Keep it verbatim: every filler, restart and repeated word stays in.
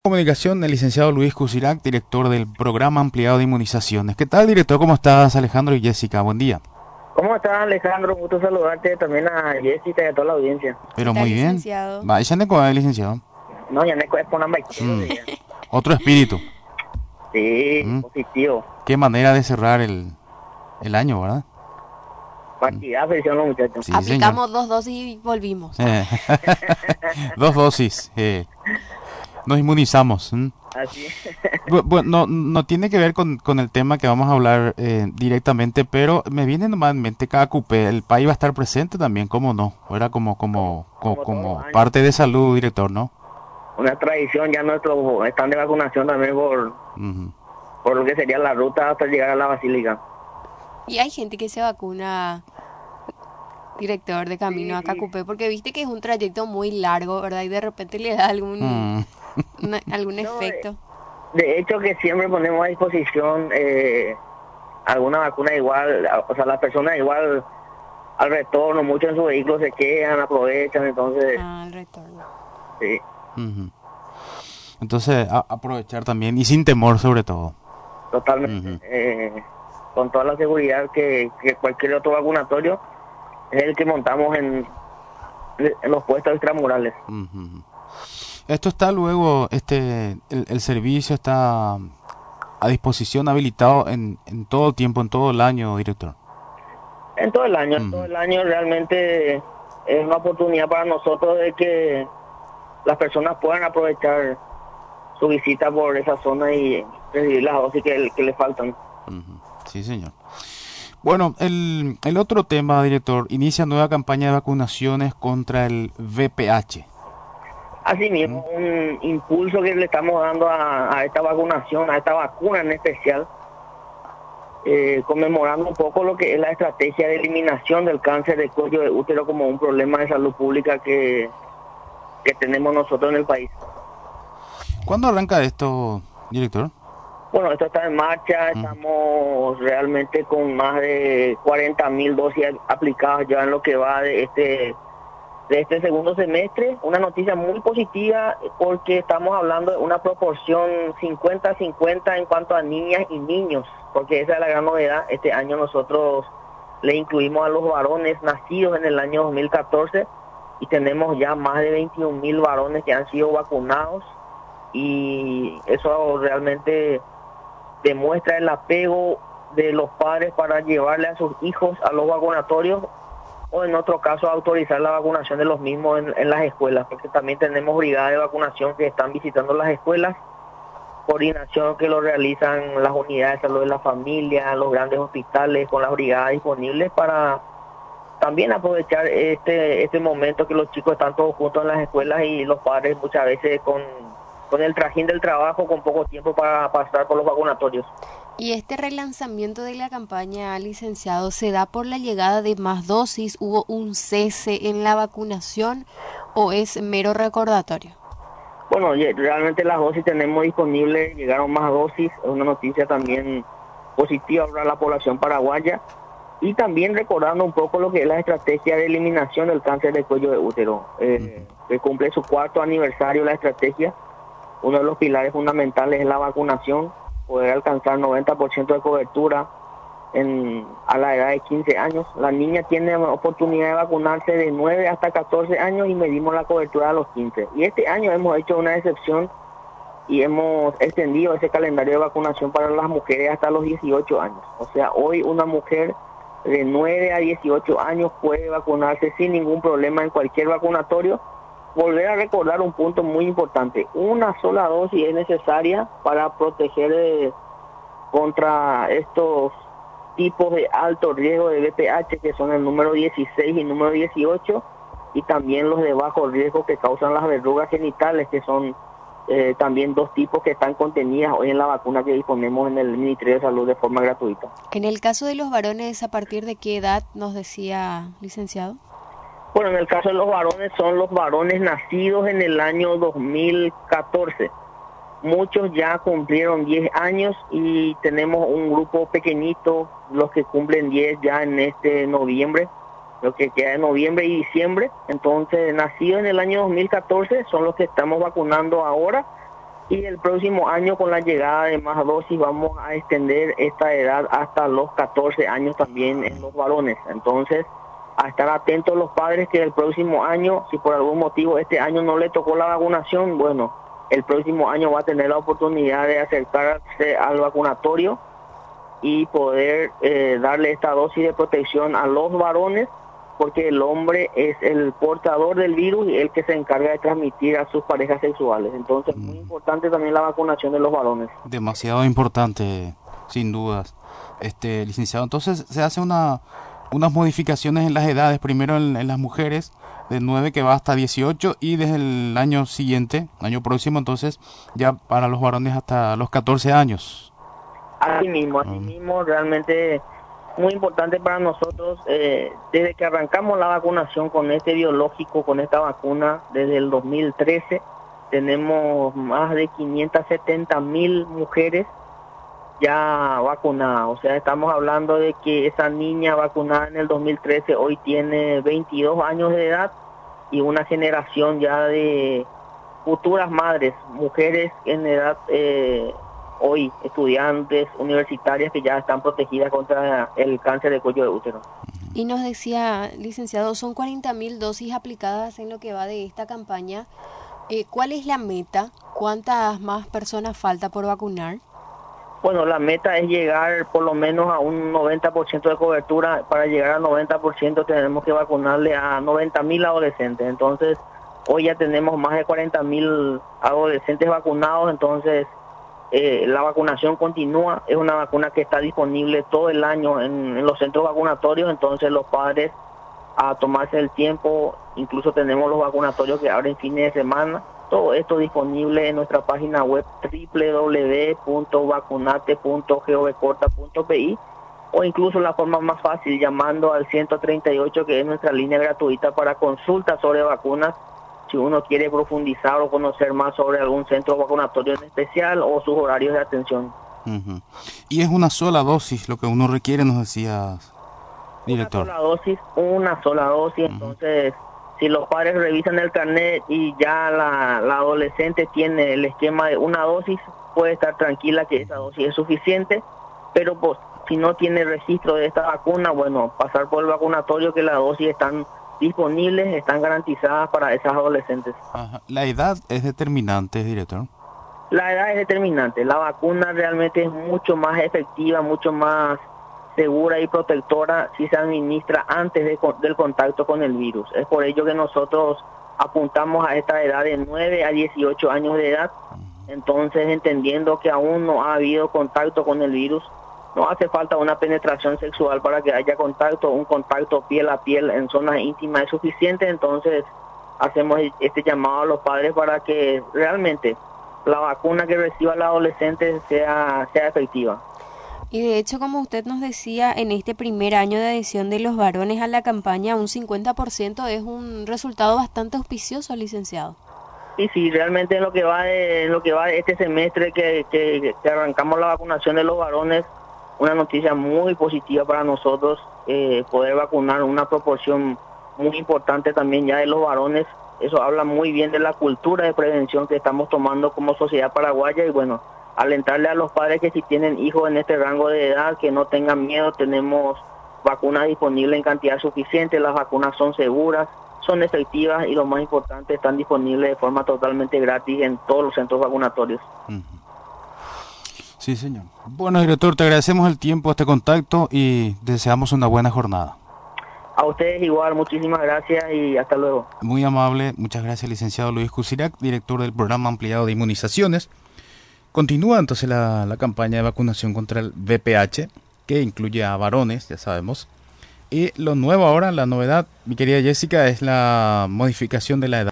Comunicación, el licenciado Luis Cusirac, director del Programa Ampliado de Inmunizaciones. ¿Qué tal, director? ¿Cómo estás, Alejandro y Jessica? Buen día. ¿Cómo estás, Alejandro? Un gusto saludarte, también a Jessica y a toda la audiencia. Pero ¿Qué tal, muy bien. licenciado? Va, ya con el licenciado. No, ya no es por nada Mm. de ella. Otro espíritu. Sí, Mm. positivo. Qué manera de cerrar el, el año, ¿verdad? Partidazo hicieron los muchachos. Sí, Aplicamos dos dosis y volvimos. señor. Eh, Dos dosis. eh, Nos inmunizamos. ¿m? Así es. Bu- Bueno, no, no tiene que ver con, con el tema que vamos a hablar eh, directamente, pero me viene nomás en mente cada cupé. El país va a estar presente también, ¿cómo no? Era como, como, Como como, todos los como años. parte de salud, director, ¿no? Una tradición, ya nuestro stand de vacunación también por, Ujú. por lo que sería la ruta hasta llegar a la basílica. Y hay gente que se vacuna, director, de camino Sí, a sí. Cacupé, porque viste que es un trayecto muy largo, ¿verdad? Y de repente le da algún, Mm. una- algún No, efecto. De hecho, que siempre ponemos a disposición eh, alguna vacuna igual, o sea, las personas igual al retorno, muchos en su vehículo se quedan, aprovechan, entonces, Ah, el retorno. sí. Ujú. Entonces, a- aprovechar también y sin temor sobre todo. Totalmente, Ujú. eh, con toda la seguridad que, que cualquier otro vacunatorio es el que montamos en, en los puestos extramurales. Ujú. Esto está luego, este, el, el servicio está a disposición, habilitado en, en todo tiempo, en todo el año, director. En todo el año, en Ujú. todo el año realmente es una oportunidad para nosotros de que las personas puedan aprovechar su visita por esa zona y recibir las dosis que, que le faltan. Ujú. Sí, señor. Bueno, el, el otro tema, director, inicia nueva campaña de vacunaciones contra el V P H. Asimismo, un impulso que le estamos dando a, a esta vacunación, a esta vacuna en especial, eh, conmemorando un poco lo que es la estrategia de eliminación del cáncer de cuello de útero como un problema de salud pública que, que tenemos nosotros en el país. ¿Cuándo arranca esto, director? Bueno, esto está en marcha, Ujú. estamos realmente con más de cuarenta mil dosis aplicadas ya en lo que va de este de este segundo semestre. Una noticia muy positiva porque estamos hablando de una proporción cincuenta cincuenta en cuanto a niñas y niños, porque esa es la gran novedad. Este año nosotros le incluimos a los varones nacidos en el año dos mil catorce y tenemos ya más de veintiún mil varones que han sido vacunados, y eso realmente demuestra el apego de los padres para llevarle a sus hijos a los vacunatorios, o en otro caso autorizar la vacunación de los mismos en, en las escuelas, porque también tenemos brigadas de vacunación que están visitando las escuelas, coordinación que lo realizan las unidades de salud de la familia, los grandes hospitales con las brigadas disponibles para también aprovechar este este momento que los chicos están todos juntos en las escuelas y los padres muchas veces con, con el trajín del trabajo, con poco tiempo para pasar por los vacunatorios. Y este relanzamiento de la campaña, licenciado, ¿se da por la llegada de más dosis? ¿Hubo un cese en la vacunación o es mero recordatorio? Bueno, ye- realmente las dosis tenemos disponibles, llegaron más dosis, es una noticia también positiva para la población paraguaya, y también recordando un poco lo que es la estrategia de eliminación del cáncer de cuello de útero, eh, que cumple su cuarto aniversario la estrategia. Uno de los pilares fundamentales es la vacunación, poder alcanzar noventa por ciento de cobertura en, a la edad de quince años. La niña tiene oportunidad de vacunarse de nueve hasta catorce años y medimos la cobertura a los quince. Y este año hemos hecho una excepción y hemos extendido ese calendario de vacunación para las mujeres hasta los dieciocho años. O sea, hoy una mujer de nueve a dieciocho años puede vacunarse sin ningún problema en cualquier vacunatorio. Volver a recordar un punto muy importante: una sola dosis es necesaria para proteger eh, contra estos tipos de alto riesgo de V P H, que son el número dieciséis y número dieciocho, y también los de bajo riesgo que causan las verrugas genitales, que son eh, también dos tipos que están contenidas hoy en la vacuna que disponemos en el Ministerio de Salud de forma gratuita. En el caso de los varones, ¿a partir de qué edad nos decía, licenciado? Bueno, en el caso de los varones, son los varones nacidos en el año dos mil catorce. Muchos ya cumplieron diez años y tenemos un grupo pequeñito, los que cumplen diez ya en este noviembre, lo que queda de noviembre y diciembre. Entonces, nacidos en el año dos mil catorce son los que estamos vacunando ahora, Y el próximo año, con la llegada de más dosis, vamos a extender esta edad hasta los catorce años también en los varones. Entonces, a estar atentos los padres que el próximo año, si por algún motivo este año no le tocó la vacunación, bueno, el próximo año va a tener la oportunidad de acercarse al vacunatorio y poder eh, darle esta dosis de protección a los varones, porque el hombre es el portador del virus y el que se encarga de transmitir a sus parejas sexuales. Entonces, muy importante también la vacunación de los varones. Demasiado importante, sin dudas. Este, licenciado, entonces se hace una unas modificaciones en las edades, primero en, en las mujeres, de nueve que va hasta dieciocho, y desde el año siguiente, año próximo, entonces, ya para los varones hasta los catorce años. Así mismo, así uh-huh. mismo, realmente muy importante para nosotros, eh, desde que arrancamos la vacunación con este biológico, con esta vacuna, desde el dos mil trece, tenemos más de quinientas setenta mil mujeres ya vacunadas. O sea, estamos hablando de que esa niña vacunada en el dos mil trece hoy tiene veintidós años de edad, y una generación ya de futuras madres, mujeres en edad eh, hoy, estudiantes universitarias que ya están protegidas contra el cáncer de cuello de útero. Y nos decía, licenciado, son cuarenta mil dosis aplicadas en lo que va de esta campaña. Eh, ¿Cuál es la meta? ¿Cuántas más personas falta por vacunar? Bueno, la meta es llegar por lo menos a un noventa por ciento de cobertura. Para llegar al noventa por ciento tenemos que vacunarle a noventa mil adolescentes. Entonces, hoy ya tenemos más de cuarenta mil adolescentes vacunados. Entonces, eh, la vacunación continúa. Es una vacuna que está disponible todo el año en, en los centros vacunatorios. Entonces, los padres a tomarse el tiempo. Incluso tenemos los vacunatorios que abren fines de semana. Todo esto disponible en nuestra página web doble u doble u doble u punto vacunate punto gov corta punto pi, o incluso la forma más fácil llamando al ciento treinta y ocho, que es nuestra línea gratuita para consultas sobre vacunas, si uno quiere profundizar o conocer más sobre algún centro vacunatorio en especial o sus horarios de atención. Uh-huh. Y es una sola dosis lo que uno requiere, nos decías, director. Una sola dosis, una sola dosis, uh-huh. Entonces, si los padres revisan el carnet y ya la, la adolescente tiene el esquema de una dosis, puede estar tranquila que esa dosis es suficiente, pero pues, si no tiene registro de esta vacuna, bueno, pasar por el vacunatorio, que las dosis están disponibles, están garantizadas para esas adolescentes. Ajá. ¿La edad es determinante, director? La edad es determinante. La vacuna realmente es mucho más efectiva, mucho más segura y protectora si se administra antes de, del contacto con el virus. Es por ello que nosotros apuntamos a esta edad de nueve a dieciocho años de edad. Entonces, entendiendo que aún no ha habido contacto con el virus, no hace falta una penetración sexual para que haya contacto. Un contacto piel a piel en zonas íntimas es suficiente. Entonces, hacemos este llamado a los padres para que realmente la vacuna que reciba el adolescente sea, sea efectiva. Y de hecho, como usted nos decía, en este primer año de adhesión de los varones a la campaña, un cincuenta por ciento es un resultado bastante auspicioso, licenciado. Sí, sí, realmente en lo que va de, en lo que va de este semestre que, que, que arrancamos la vacunación de los varones, una noticia muy positiva para nosotros, eh, poder vacunar una proporción muy importante también ya de los varones. Eso habla muy bien de la cultura de prevención que estamos tomando como sociedad paraguaya, y bueno, alentarle a los padres que si tienen hijos en este rango de edad, que no tengan miedo. Tenemos vacunas disponibles en cantidad suficiente, las vacunas son seguras, son efectivas y lo más importante, están disponibles de forma totalmente gratis en todos los centros vacunatorios. Uh-huh. Sí, señor. Bueno, director, te agradecemos el tiempo, este contacto, y deseamos una buena jornada. A ustedes igual, muchísimas gracias y hasta luego. Muy amable, muchas gracias, licenciado Luis Cusirac, director del Programa Ampliado de Inmunizaciones. Continúa entonces la, la campaña de vacunación contra el V P H, que incluye a varones, ya sabemos. Y lo nuevo ahora, la novedad, mi querida Jessica, es la modificación de la edad.